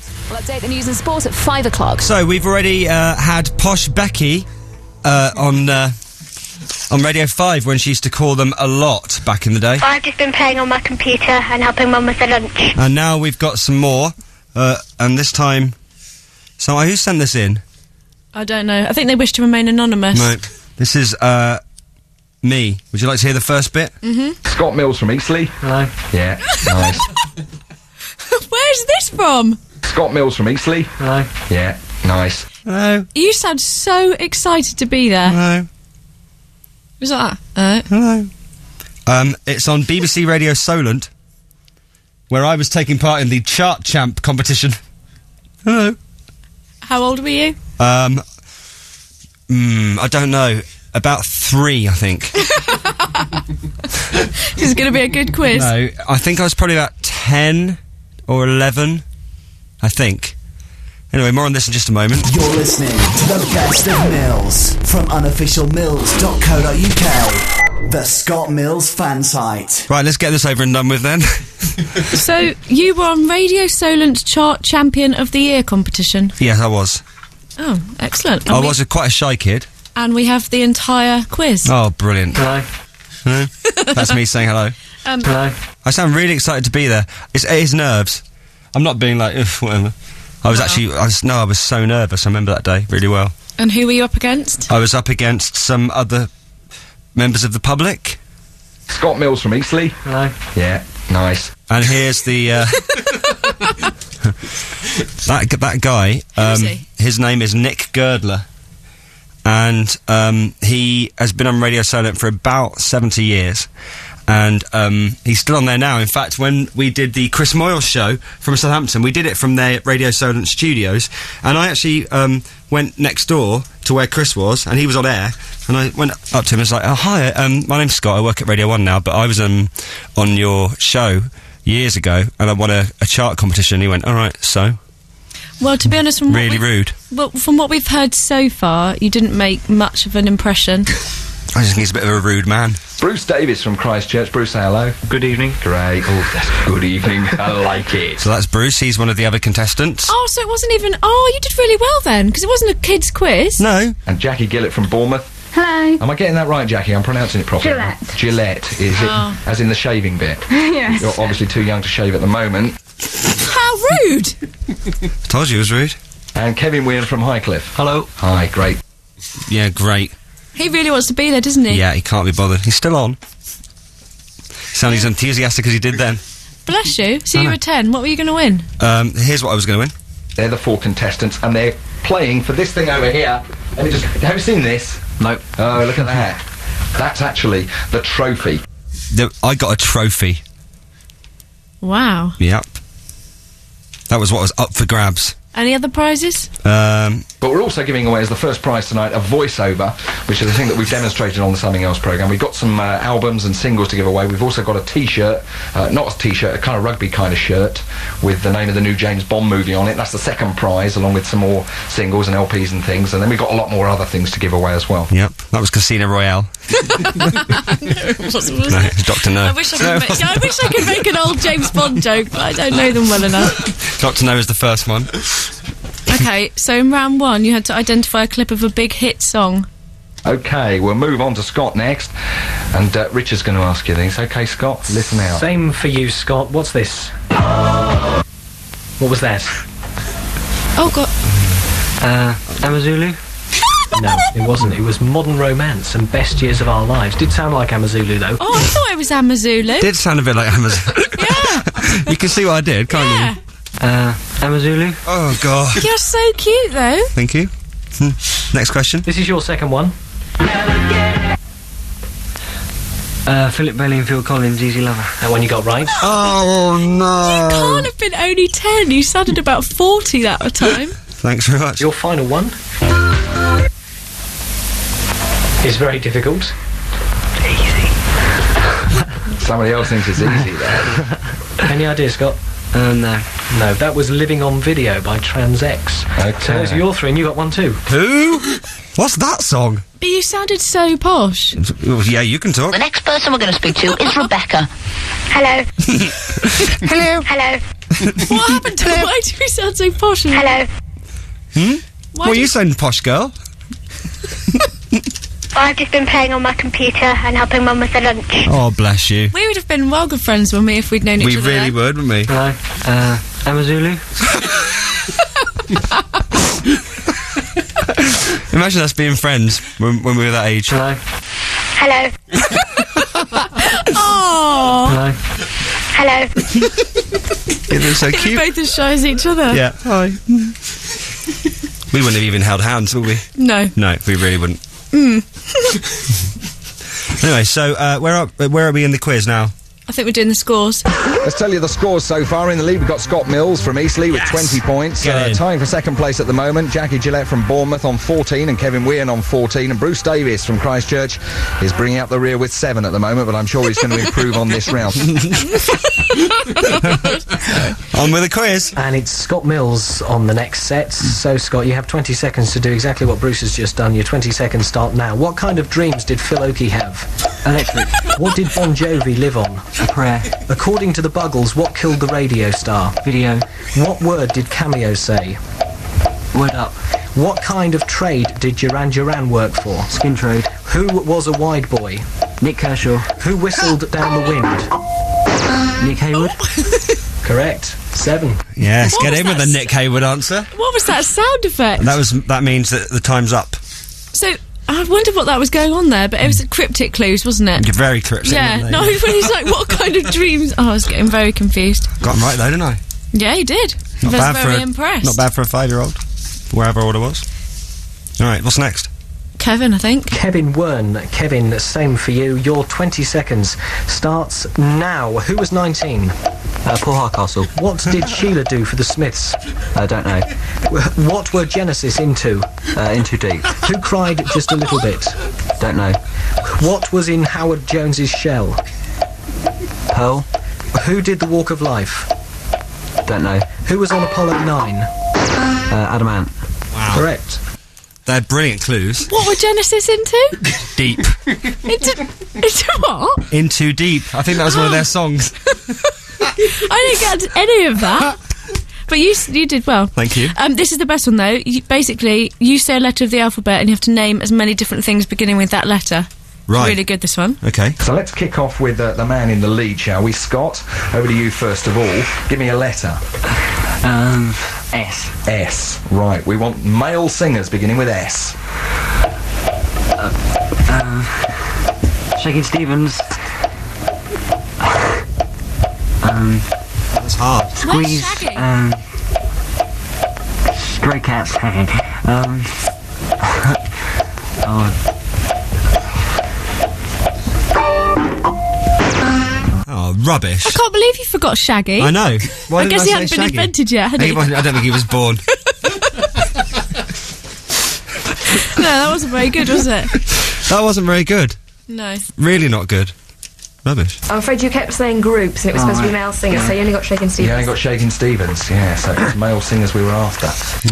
We'll update the news and sport at 5 o'clock. So, we've already had Posh Becky on Radio 5 when she used to call them a lot back in the day. I've just been playing on my computer and helping Mum with the lunch. And now we've got some more, and this time... So, who sent this in? I don't know. I think they wish to remain anonymous. No. This is, me. Would you like to hear the first bit? Mm-hmm. Scott Mills from Eastleigh. Hello. Yeah, nice. Where's this from? Scott Mills from Eastleigh. Hello. Yeah, nice. Hello. You sound so excited to be there. Hello. Was that? Hello. It's on BBC Radio Solent, where I was taking part in the Chart Champ competition. Hello. How old were you? I don't know. About 3, I think. This is going to be a good quiz. No, I think I was probably about 10 or 11, I think. Anyway, more on this in just a moment. You're listening to the best of Mills from unofficialmills.co.uk, the Scott Mills fan site. Right, let's get this over and done with then. So, you were on Radio Solent's Chart Champion of the Year competition? Yes, I was. Oh, excellent. I was quite a shy kid. And we have the entire quiz. Oh, brilliant. Hello. Hello. That's me saying hello. Hello. I sound really excited to be there. It is nerves. I'm not being like, whatever. I was I was so nervous. I remember that day really well. And who were you up against? I was up against some other members of the public. Scott Mills from Eastleigh. Hello. Yeah, nice. And here's the that guy. Who is he? His name is Nick Girdler, and he has been on Radio Solent for about 70 years. And he's still on there now. In fact, when we did the Chris Moyle show from Southampton, we did it from their Radio Solent studios, and I actually went next door to where Chris was, and he was on air, and I went up to him and was like, oh, hi, my name's Scott, I work at Radio 1 now, but I was on your show years ago, and I won a chart competition. He went, all right, so... Well, to be honest, from really rude. Well, from what we've heard so far, you didn't make much of an impression. I just think he's a bit of a rude man. Bruce Davis from Christchurch. Bruce, say hello. Good evening. Great. Oh, that's good evening. I like it. So that's Bruce. He's one of the other contestants. Oh, so it wasn't even... Oh, you did really well then, because it wasn't a kid's quiz. No. And Jackie Gillett from Bournemouth. Hello. Am I getting that right, Jackie? I'm pronouncing it properly. Gillette. Gillette. Is it as in the shaving bit? Yes. You're obviously too young to shave at the moment. How rude. I told you it was rude. And Kevin Weir from Highcliffe. Hello. Hi, great. Yeah, great. He really wants to be there, doesn't he? Yeah, he can't be bothered. He's still on. Sounds as enthusiastic as he did then. Bless you. So you were 10. What were you going to win? Here's what I was going to win. They're the 4 contestants, and they're playing for this thing over here. And have you seen this? No. Oh, look at that. That's actually the trophy. I got a trophy. Wow. Yep. That was what was up for grabs. Any other prizes? But we're also giving away as the first prize tonight a voiceover, which is a thing that we've demonstrated on the Something Else programme. We've got some albums and singles to give away. We've also got a T-shirt, not a T-shirt, a kind of rugby kind of shirt with the name of the new James Bond movie on it. That's the second prize, along with some more singles and LPs and things. And then we've got a lot more other things to give away as well. Yep, that was Casino Royale. No, it's Dr. No. I wish I could make an old James Bond joke, but I don't know them well enough. Dr. No is the first one. Okay, so in round 1 you had to identify a clip of a big hit song. Okay, we'll move on to Scott next, and Richard's going to ask you things. Okay, Scott, listen out. Same for you, Scott. What's this? What was that? Oh, God. Amazulu? No, it wasn't. It was Modern Romance and Best Years of Our Lives. Did sound like Amazulu, though. Oh, I thought it was Amazulu. Did sound a bit like Amazulu. Yeah. You can see what I did, can't you? Amazulu? Oh, God. You're so cute, though. Thank you. Next question. This is your second one. Philip Bailey and Phil Collins, Easy Lover. That one you got right. Oh, no. You can't have been only 10. You sounded about 40 that time. Thanks very much. Your final one is very difficult. Easy. Somebody else thinks it's easy, though. Any idea, Scott? No. No, that was Living on Video by Trans-X. Okay. So those are your 3, and you got 1 too. Who? What's that song? But you sounded so posh. Yeah, you can talk. The next person we're going to speak to is Rebecca. Hello. Hello. Hello. What happened to Why do we sound so posh? Hello. What are you saying, posh girl? I've just been playing on my computer and helping Mum with the lunch. Oh, bless you. We would have been well good friends, wouldn't we, if we'd known each We other. really there. would, wouldn't we? Hello. Amazulu. Imagine us being friends when we were that age. Hello. Hello. Oh, Hello. Hello. They're so we're cute. both as shy as each other. Yeah. Hi. We wouldn't have even held hands, would we? No. No, we really wouldn't. Anyway, so where are we in the quiz now? I think we're doing the scores. Let's tell you the scores so far. In the lead, we've got Scott Mills from Eastleigh with 20 points. Get in. Tying for second place at the moment, Jackie Gillette from Bournemouth on 14 and Kevin Wean on 14. And Bruce Davis from Christchurch is bringing up the rear with 7 at the moment, but I'm sure he's going to improve on this round. On with the quiz. And it's Scott Mills on the next set. So, Scott, you have 20 seconds to do exactly what Bruce has just done. Your 20 seconds start now. What kind of dreams did Phil Oakey have? Electric. What did Bon Jovi live on? A prayer. According to the Buggles, what killed the radio star? Video. What word did Cameo say? Word up. What kind of trade did Duran Duran work for? Skin trade. Who was a wide boy? Nick Kershaw. Who whistled down the wind? Nick Hayward. Correct. 7. Yes, What get was in with that the Nick Hayward answer. What was that sound effect? That means that the time's up. So, I wondered what that was going on there, but it was cryptic clues, wasn't it? You're very cryptic. Yeah, weren't they? no, when he's like, what kind of dreams? Oh, I was getting very confused. Got 'em right though, didn't I? Yeah, he did. I was very impressed. Not bad for a 5-year-old. Wherever old I was. All right, what's next? Kevin, I think. Kevin Wern. Kevin, same for you. Your 20 seconds starts now. Who was 19? Paul Hardcastle. What did Sheila do for the Smiths? I don't know. What were Genesis into? Into Deep. Who cried just a little bit? Don't know. What was in Howard Jones's shell? Pearl. Who did the Walk of Life? Don't know. Who was on Apollo 9? Adamant. Wow. Correct. They're brilliant clues. What were Genesis into? Deep. into what? Into Deep. I think that was one of their songs. I didn't get any of that. But you did well. Thank you. This is the best one, though. Basically, you say a letter of the alphabet and you have to name as many different things beginning with that letter. Right. Really good, this one. Okay. So let's kick off with the man in the lead, shall we? Scott, over to you first of all. Give me a letter. S. S. Right, we want male singers beginning with S. Shakin' Stevens. That's hard. Squeeze. Shaggy? Stray Cats. Oh, rubbish. I can't believe you forgot Shaggy. I know. Why I didn't guess he say hadn't been Shaggy? invented yet, had He he? wasn't- I don't think he was born. No, that wasn't very good, was it? That wasn't very good. No. Really not good. Rubbish. I'm afraid you kept saying groups and it was supposed to be male singers, so you only got Shakin' You Stevens. only got Shakin' Stevens, yeah, so it was male singers we were after.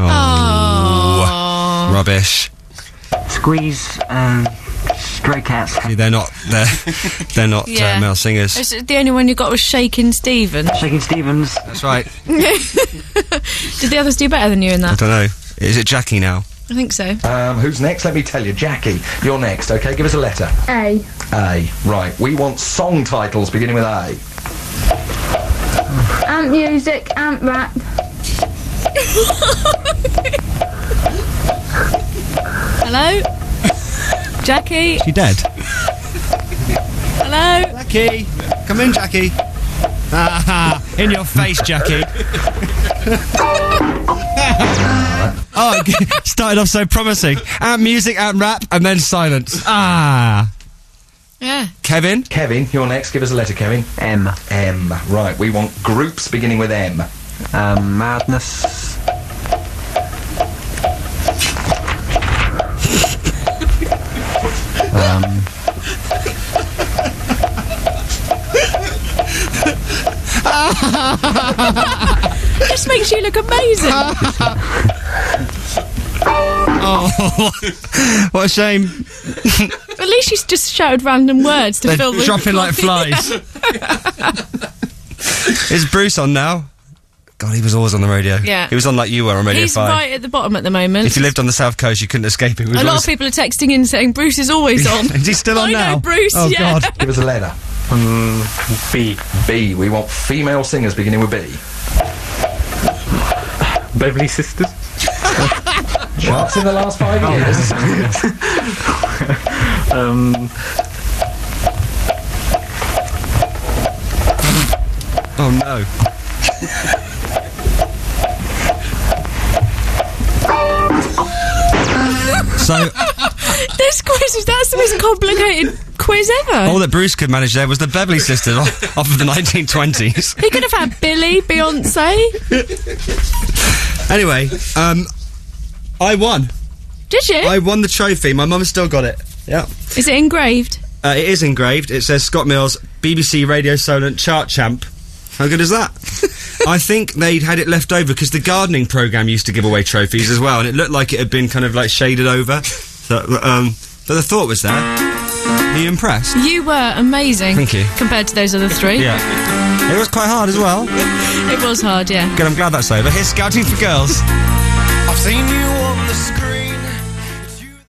Oh. Rubbish. Squeeze. Stray Cats. See, they're not Yeah. male singers. The only one you got was Shakin' Stevens. Shakin' Stevens. That's right. Did the others do better than you in I that? don't know. Is it Jackie now? I think so. Who's next? Let me tell you. Jackie, you're next, okay? Give us a letter. A. A. Right, we want song titles beginning with A. Ant music, ant rap. Hello? Jackie? She dead? Hello? Jackie! Come in, Jackie! Ah, in your face, Jackie! Oh, it started off so promising. Ant music, ant rap, and then silence. Ah! Yeah. Kevin? Kevin, you're next. Give us a letter, Kevin. M. M. Right, we want groups beginning with M. Madness. Just makes you look amazing. Oh, what a shame. At least you just shouted random words to They're fill the... dropping like flies. Is Bruce on now? God, he was always on the radio. Yeah. He was on like you were on Radio He's 5. right at the bottom at the moment. If you lived on the South Coast, you couldn't escape it. A lot of people are texting in saying Bruce is always on. Is he still on I now? know, Bruce, Oh, yeah. God. Give us a letter. B. B. We want female singers beginning with B. Beverly Sisters. Charts in the last 5 years. Oh, no. So, This quiz, that's the most complicated quiz ever. all that Bruce could manage there was the Beverly Sisters off of the 1920s. He could have had Billy, Beyonce. Anyway, I won. Did you? I won the trophy. My mum's still got it. Yeah. Is it engraved? It is engraved. It says Scott Mills, BBC Radio Solent Chart Champ. How good is that? I think they'd had it left over because the gardening programme used to give away trophies as well, and it looked like it had been kind of like shaded over. So, but the thought was there. Are you impressed? You were amazing. Thank you. Compared to those other three. Yeah. It was quite hard as well. It was hard, yeah. Good, I'm glad that's over. Here's Scouting for Girls. I've seen you on the screen.